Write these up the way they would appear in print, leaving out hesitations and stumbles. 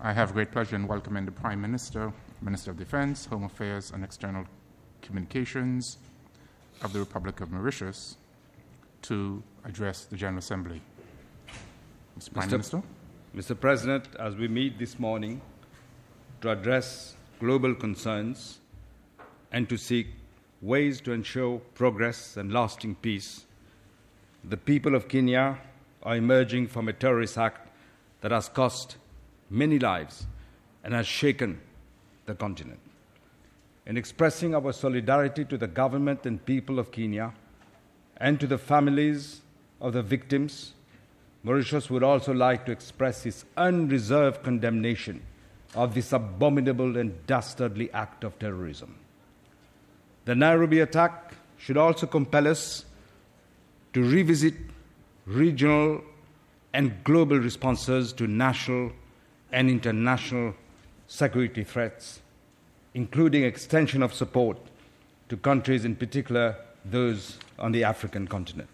I have great pleasure in welcoming the Prime Minister, Minister of Defense, Home Affairs and External Communications of the Republic of Mauritius to address the General Assembly. Mr. Prime Minister. Mr. President, as we meet this morning to address global concerns and to seek ways to ensure progress and lasting peace, the people of Kenya are emerging from a terrorist act that has cost many lives and has shaken the continent. In expressing our solidarity to the government and people of Kenya and to the families of the victims, Mauritius would also like to express its unreserved condemnation of this abominable and dastardly act of terrorism. The Nairobi attack should also compel us to revisit regional and global responses to national and international security threats, including extension of support to countries, in particular those on the African continent.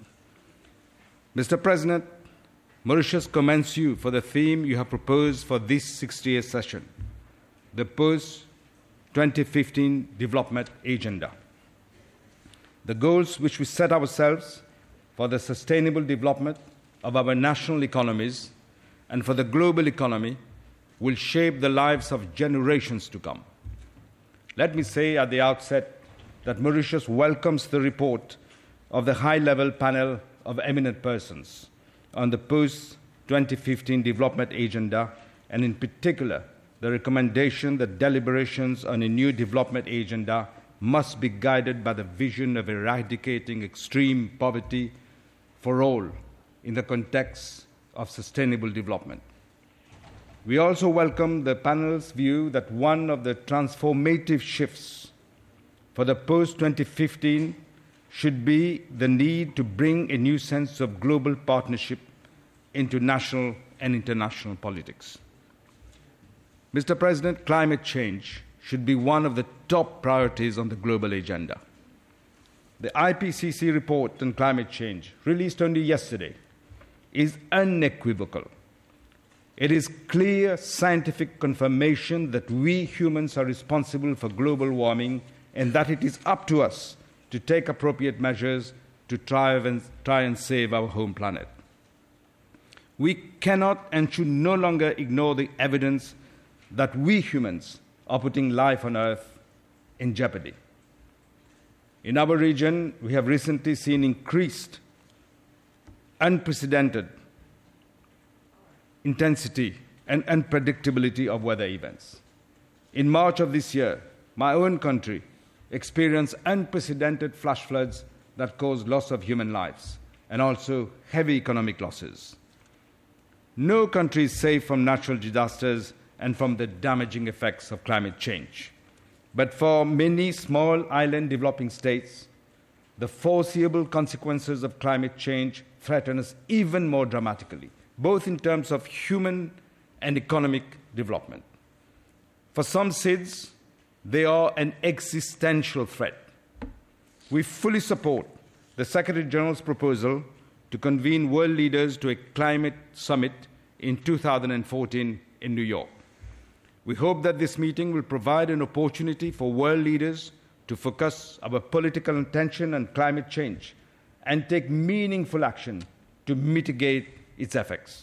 Mr. President, Mauritius commends you for the theme you have proposed for this 60th session, the post-2015 development agenda. The goals which we set ourselves for the sustainable development of our national economies and for the global economy will shape the lives of generations to come. Let me say at the outset that Mauritius welcomes the report of the high-level panel of eminent persons on the post-2015 development agenda, and in particular, the recommendation that deliberations on a new development agenda must be guided by the vision of eradicating extreme poverty for all in the context of sustainable development. We also welcome the panel's view that one of the transformative shifts for the post-2015 should be the need to bring a new sense of global partnership into national and international politics. Mr. President, climate change should be one of the top priorities on the global agenda. The IPCC report on climate change, released only yesterday, is unequivocal. It is clear scientific confirmation that we humans are responsible for global warming and that it is up to us to take appropriate measures to try and save our home planet. We cannot and should no longer ignore the evidence that we humans are putting life on Earth in jeopardy. In our region, we have recently seen increased, unprecedented intensity and unpredictability of weather events. In March of this year, my own country experienced unprecedented flash floods that caused loss of human lives and also heavy economic losses. No country is safe from natural disasters and from the damaging effects of climate change. But for many small island developing states, the foreseeable consequences of climate change threaten us even more dramatically, both in terms of human and economic development. For some SIDS, they are an existential threat. We fully support the Secretary General's proposal to convene world leaders to a climate summit in 2014 in New York. We hope that this meeting will provide an opportunity for world leaders to focus our political attention on climate change and take meaningful action to mitigate its effects.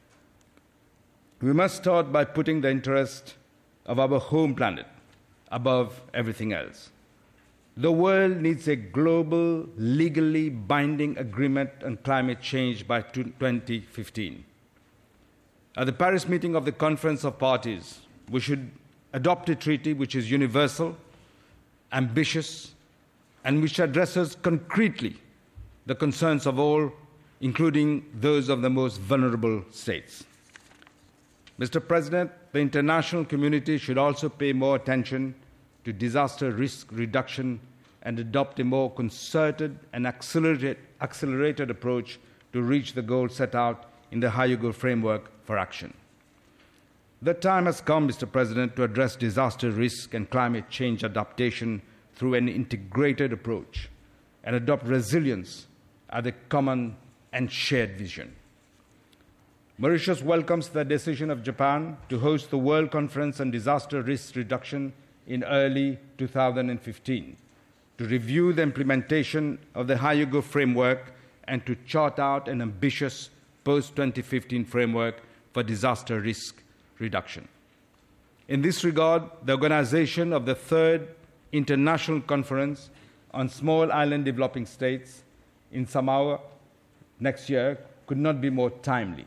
We must start by putting the interest of our home planet above everything else. The world needs a global, legally binding agreement on climate change by 2015. At the Paris meeting of the Conference of Parties, we should adopt a treaty which is universal, ambitious, and which addresses concretely the concerns of all, including those of the most vulnerable states. Mr. President, the international community should also pay more attention to disaster risk reduction and adopt a more concerted and accelerated approach to reach the goals set out in the Hyogo framework for action. The time has come, Mr. President, to address disaster risk and climate change adaptation through an integrated approach and adopt resilience as a common and shared vision. Mauritius welcomes the decision of Japan to host the World Conference on Disaster Risk Reduction in early 2015, to review the implementation of the Hyogo framework and to chart out an ambitious post-2015 framework for disaster risk reduction. In this regard, the organization of the third International Conference on Small Island Developing States in Samoa next year could not be more timely.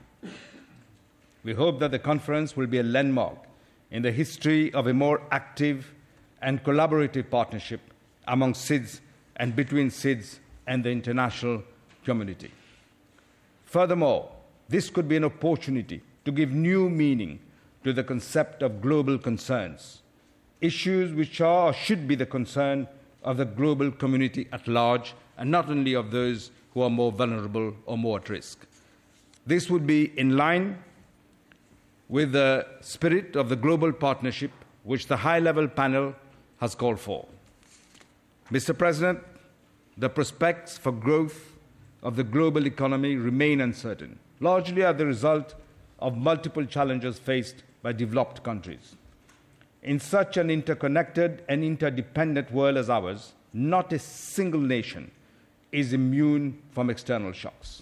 We hope that the conference will be a landmark in the history of a more active and collaborative partnership among SIDS and between SIDS and the international community. Furthermore, this could be an opportunity to give new meaning to the concept of global concerns, issues which are or should be the concern of the global community at large, and not only of those who are more vulnerable or more at risk. This would be in line with the spirit of the global partnership which the high-level panel has called for. Mr. President, the prospects for growth of the global economy remain uncertain, largely as the result of multiple challenges faced by developed countries. In such an interconnected and interdependent world as ours, not a single nation is immune from external shocks.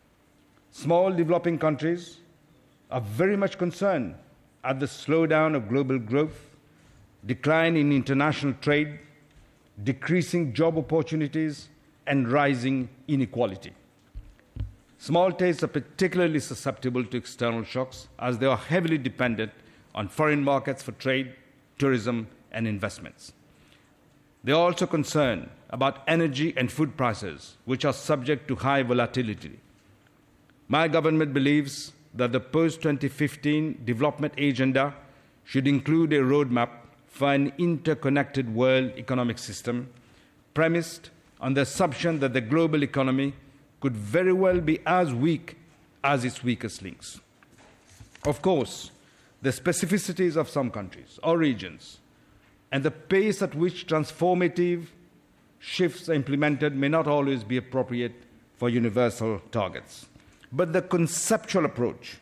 Small developing countries are very much concerned at the slowdown of global growth, decline in international trade, decreasing job opportunities, and rising inequality. Small states are particularly susceptible to external shocks as they are heavily dependent on foreign markets for trade, tourism, and investments. They are also concerned about energy and food prices, which are subject to high volatility. My government believes that the post-2015 development agenda should include a roadmap for an interconnected world economic system premised on the assumption that the global economy could very well be as weak as its weakest links. Of course, the specificities of some countries or regions and the pace at which transformative shifts are implemented may not always be appropriate for universal targets. But the conceptual approach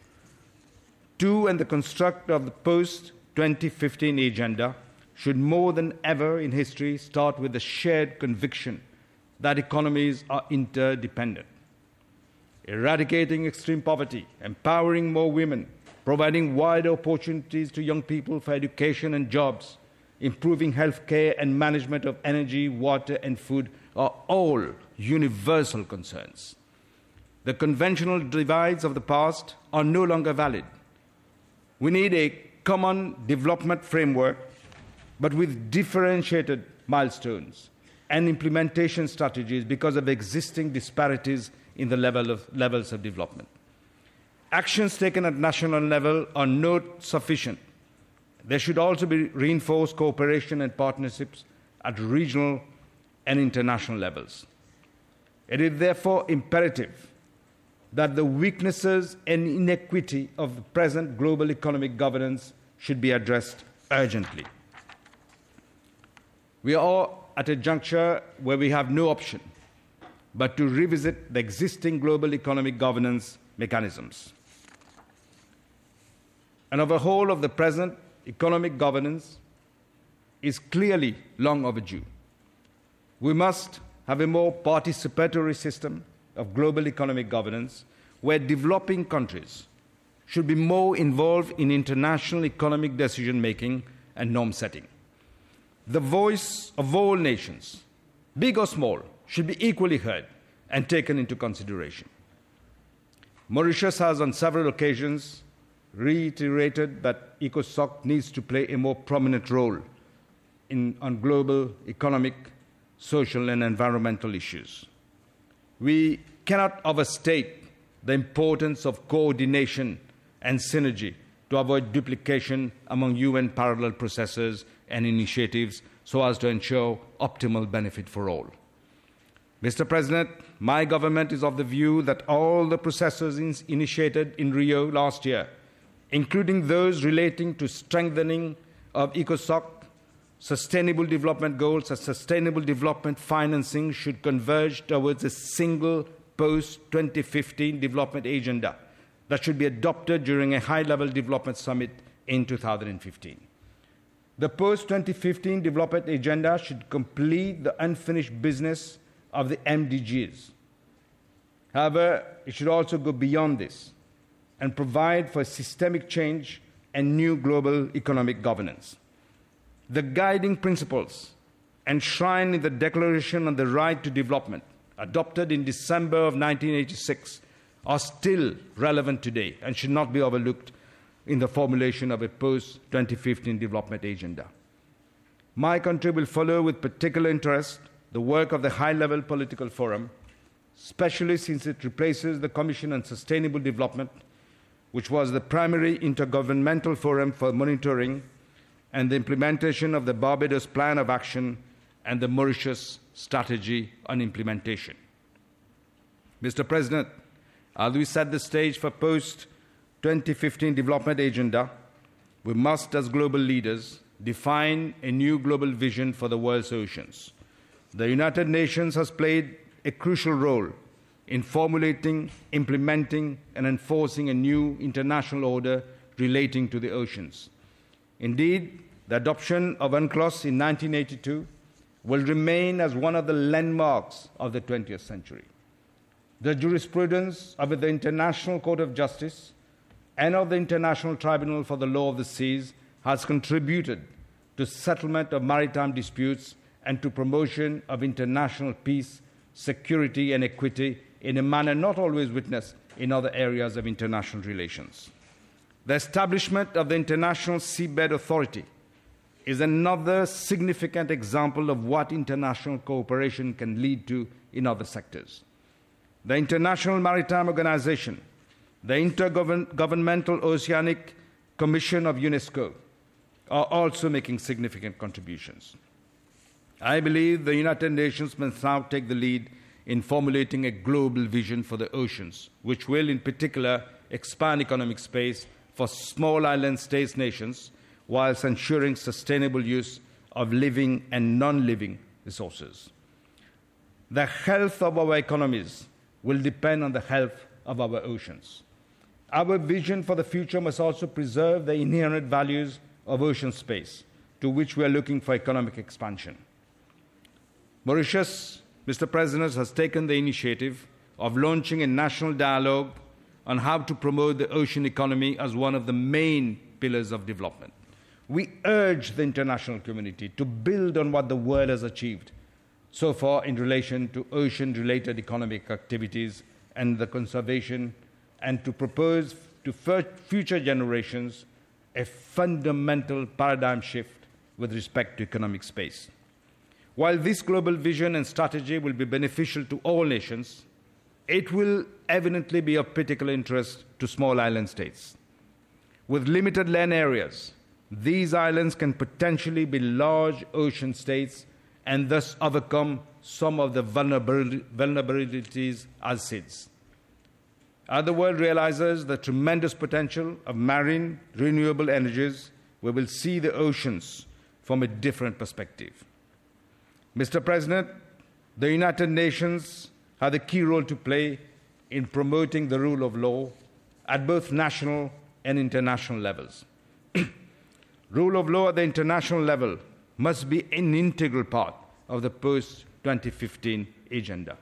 to and the construct of the post-2015 agenda should more than ever in history start with the shared conviction that economies are interdependent. Eradicating extreme poverty, empowering more women, providing wider opportunities to young people for education and jobs, improving health care and management of energy, water, and food are all universal concerns. The conventional divides of the past are no longer valid. We need a common development framework, but with differentiated milestones and implementation strategies because of existing disparities in the levels of development. Actions taken at national level are not sufficient. There should also be reinforced cooperation and partnerships at regional and international levels. It is therefore imperative that the weaknesses and inequity of the present global economic governance should be addressed urgently. We are at a juncture where we have no option but to revisit the existing global economic governance mechanisms. An overhaul of the present economic governance is clearly long overdue. We must have a more participatory system of global economic governance where developing countries should be more involved in international economic decision-making and norm-setting. The voice of all nations, big or small, should be equally heard and taken into consideration. Mauritius has on several occasions reiterated that ECOSOC needs to play a more prominent role on global economic, social, and environmental issues. We cannot overstate the importance of coordination and synergy to avoid duplication among UN parallel processes and initiatives so as to ensure optimal benefit for all. Mr. President, my government is of the view that all the processes initiated in Rio last year, including those relating to strengthening of ECOSOC, sustainable development goals and sustainable development financing should converge towards a single post-2015 development agenda that should be adopted during a high-level development summit in 2015. The post-2015 development agenda should complete the unfinished business of the MDGs. However, it should also go beyond this and provide for systemic change and new global economic governance. The guiding principles enshrined in the Declaration on the Right to Development, adopted in December of 1986, are still relevant today and should not be overlooked in the formulation of a post-2015 development agenda. My country will follow with particular interest the work of the High-Level Political Forum, especially since it replaces the Commission on Sustainable Development, which was the primary intergovernmental forum for monitoring and the implementation of the Barbados Plan of Action and the Mauritius Strategy on Implementation. Mr. President, as we set the stage for post-2015 development agenda, we must, as global leaders, define a new global vision for the world's oceans. The United Nations has played a crucial role in formulating, implementing, and enforcing a new international order relating to the oceans. Indeed, the adoption of UNCLOS in 1982 will remain as one of the landmarks of the 20th century. The jurisprudence of the International Court of Justice and of the International Tribunal for the Law of the Seas has contributed to settlement of maritime disputes and to promotion of international peace, security, and equity in a manner not always witnessed in other areas of international relations. The establishment of the International Seabed Authority is another significant example of what international cooperation can lead to in other sectors. The International Maritime Organization, the Intergovernmental Oceanic Commission of UNESCO are also making significant contributions. I believe the United Nations must now take the lead in formulating a global vision for the oceans, which will in particular expand economic space for small island states nations whilst ensuring sustainable use of living and non-living resources. The health of our economies will depend on the health of our oceans. Our vision for the future must also preserve the inherent values of ocean space, to which we are looking for economic expansion. Mauritius, Mr. President, has taken the initiative of launching a national dialogue on how to promote the ocean economy as one of the main pillars of development. We urge the international community to build on what the world has achieved so far in relation to ocean-related economic activities and the conservation, and to propose to future generations a fundamental paradigm shift with respect to economic space. While this global vision and strategy will be beneficial to all nations, it will evidently be of particular interest to small island states. With limited land areas, these islands can potentially be large ocean states and thus overcome some of the vulnerabilities as SIDS. As the world realizes the tremendous potential of marine renewable energies, we will see the oceans from a different perspective. Mr. President, the United Nations have a key role to play in promoting the rule of law at both national and international levels. Rule of law at the international level must be an integral part of the post-2015 agenda.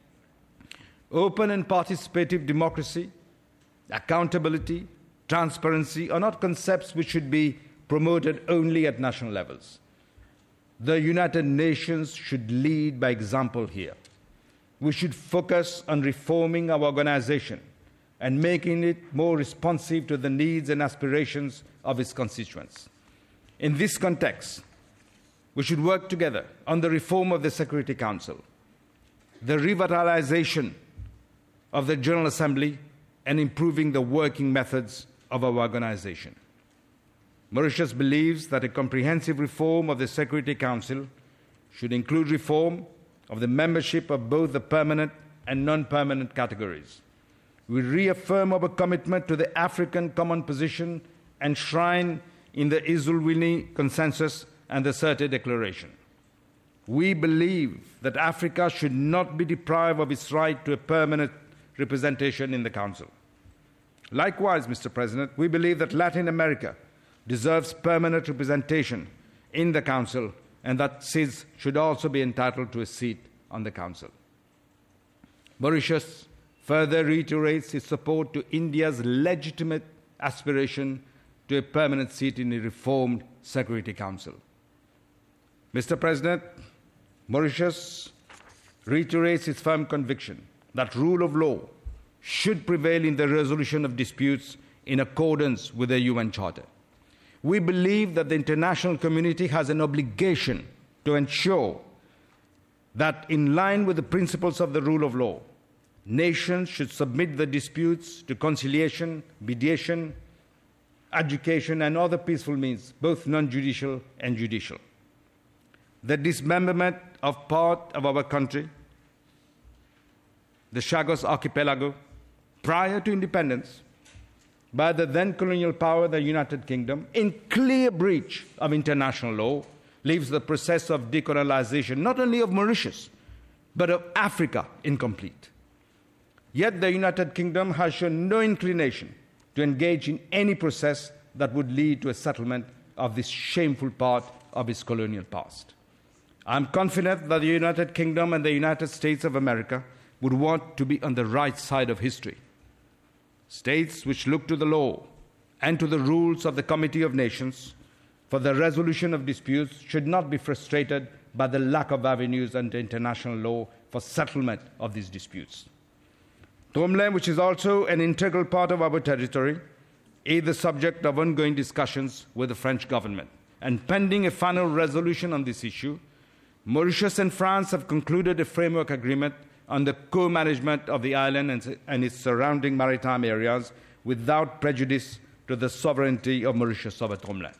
Open and participative democracy, accountability, transparency are not concepts which should be promoted only at national levels. The United Nations should lead by example here. We should focus on reforming our organization and making it more responsive to the needs and aspirations of its constituents. In this context, we should work together on the reform of the Security Council, the revitalization of the General Assembly, and improving the working methods of our organization. Mauritius believes that a comprehensive reform of the Security Council should include reform of the membership of both the permanent and non-permanent categories. We reaffirm our commitment to the African Common Position enshrined in the Eswatini Consensus and the Sirte Declaration. We believe that Africa should not be deprived of its right to a permanent representation in the Council. Likewise, Mr. President, we believe that Latin America deserves permanent representation in the Council and that CIS should also be entitled to a seat on the Council. Mauritius further reiterates its support to India's legitimate aspiration to a permanent seat in a reformed Security Council. Mr. President, Mauritius reiterates its firm conviction that rule of law should prevail in the resolution of disputes in accordance with the UN Charter. We believe that the international community has an obligation to ensure that, in line with the principles of the rule of law, nations should submit the disputes to conciliation, mediation, education, and other peaceful means, both non-judicial and judicial. The dismemberment of part of our country, the Chagos Archipelago, prior to independence, by the then colonial power, the United Kingdom, in clear breach of international law, leaves the process of decolonization not only of Mauritius, but of Africa incomplete. Yet the United Kingdom has shown no inclination to engage in any process that would lead to a settlement of this shameful part of its colonial past. I am confident that the United Kingdom and the United States of America would want to be on the right side of history. States which look to the law and to the rules of the Committee of Nations for the resolution of disputes should not be frustrated by the lack of avenues under international law for settlement of these disputes. Tromlin, which is also an integral part of our territory, is the subject of ongoing discussions with the French government. And pending a final resolution on this issue, Mauritius and France have concluded a framework agreement on the co-management of the island and its surrounding maritime areas without prejudice to the sovereignty of Mauritius over Tromlin.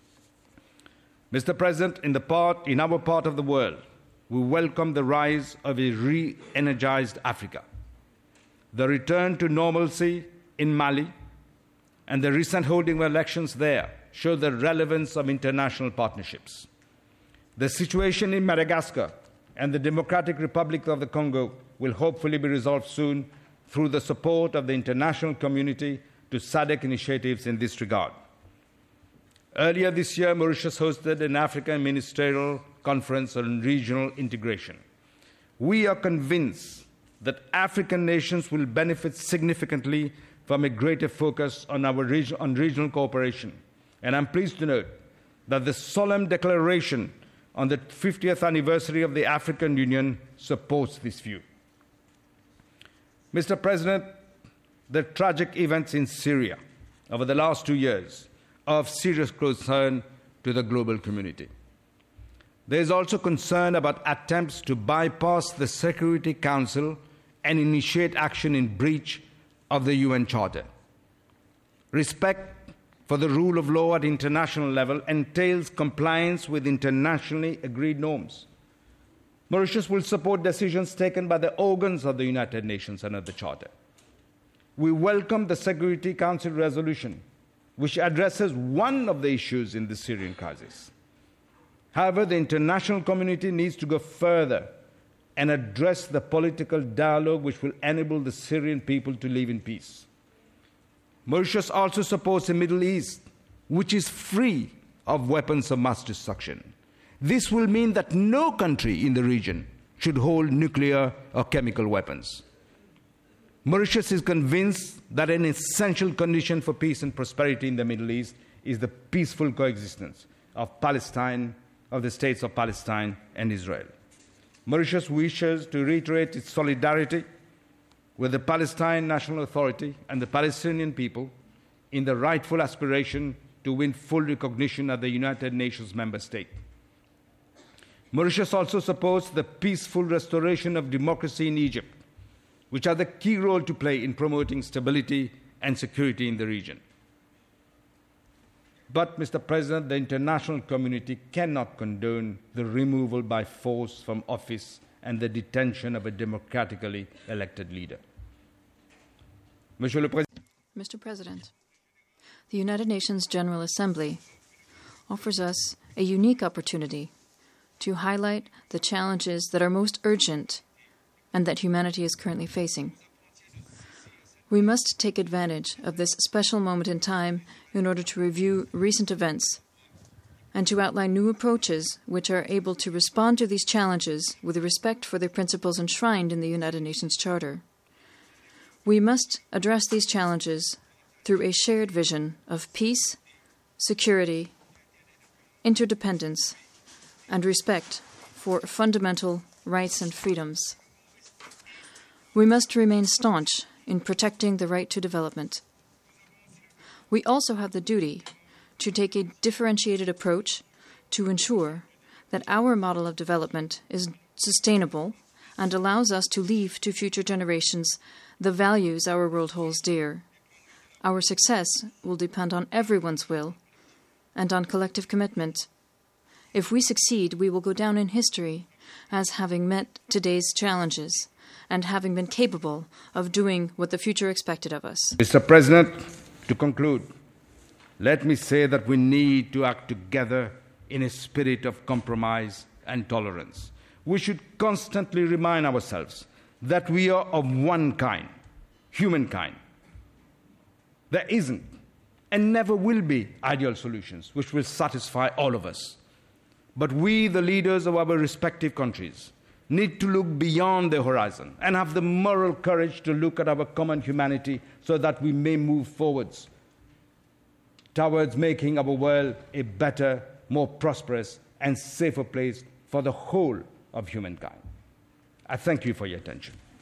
Mr. President, in our part of the world, we welcome the rise of a re-energized Africa. The return to normalcy in Mali and the recent holding of elections there show the relevance of international partnerships. The situation in Madagascar and the Democratic Republic of the Congo will hopefully be resolved soon through the support of the international community to SADC initiatives in this regard. Earlier this year, Mauritius hosted an African ministerial conference on regional integration. We are convinced that African nations will benefit significantly from a greater focus on regional cooperation. And I'm pleased to note that the solemn declaration on the 50th anniversary of the African Union supports this view. Mr. President, the tragic events in Syria over the last 2 years are of serious concern to the global community. There is also concern about attempts to bypass the Security Council and initiate action in breach of the UN Charter. Respect for the rule of law at international level entails compliance with internationally agreed norms. Mauritius will support decisions taken by the organs of the United Nations under the Charter. We welcome the Security Council resolution, which addresses one of the issues in the Syrian crisis. However, the international community needs to go further and address the political dialogue which will enable the Syrian people to live in peace. Mauritius also supports a Middle East which is free of weapons of mass destruction. This will mean that no country in the region should hold nuclear or chemical weapons. Mauritius is convinced that an essential condition for peace and prosperity in the Middle East is the peaceful coexistence of Palestine, of the states of Palestine and Israel. Mauritius wishes to reiterate its solidarity with the Palestine National Authority and the Palestinian people in the rightful aspiration to win full recognition as the United Nations member state. Mauritius also supports the peaceful restoration of democracy in Egypt, which has a key role to play in promoting stability and security in the region. But, Mr. President, the international community cannot condone the removal by force from office and the detention of a democratically elected leader. Mr. President, the United Nations General Assembly offers us a unique opportunity to highlight the challenges that are most urgent and that humanity is currently facing. We must take advantage of this special moment in time in order to review recent events and to outline new approaches which are able to respond to these challenges with respect for the principles enshrined in the United Nations Charter. We must address these challenges through a shared vision of peace, security, interdependence, and respect for fundamental rights and freedoms. We must remain staunch in protecting the right to development. We also have the duty to take a differentiated approach to ensure that our model of development is sustainable and allows us to leave to future generations the values our world holds dear. Our success will depend on everyone's will and on collective commitment. If we succeed, we will go down in history as having met today's challenges and having been capable of doing what the future expected of us. Mr. President, to conclude, let me say that we need to act together in a spirit of compromise and tolerance. We should constantly remind ourselves that we are of one kind, humankind. There isn't and never will be ideal solutions which will satisfy all of us. But we, the leaders of our respective countries, need to look beyond the horizon and have the moral courage to look at our common humanity so that we may move forwards towards making our world a better, more prosperous and safer place for the whole of humankind. I thank you for your attention.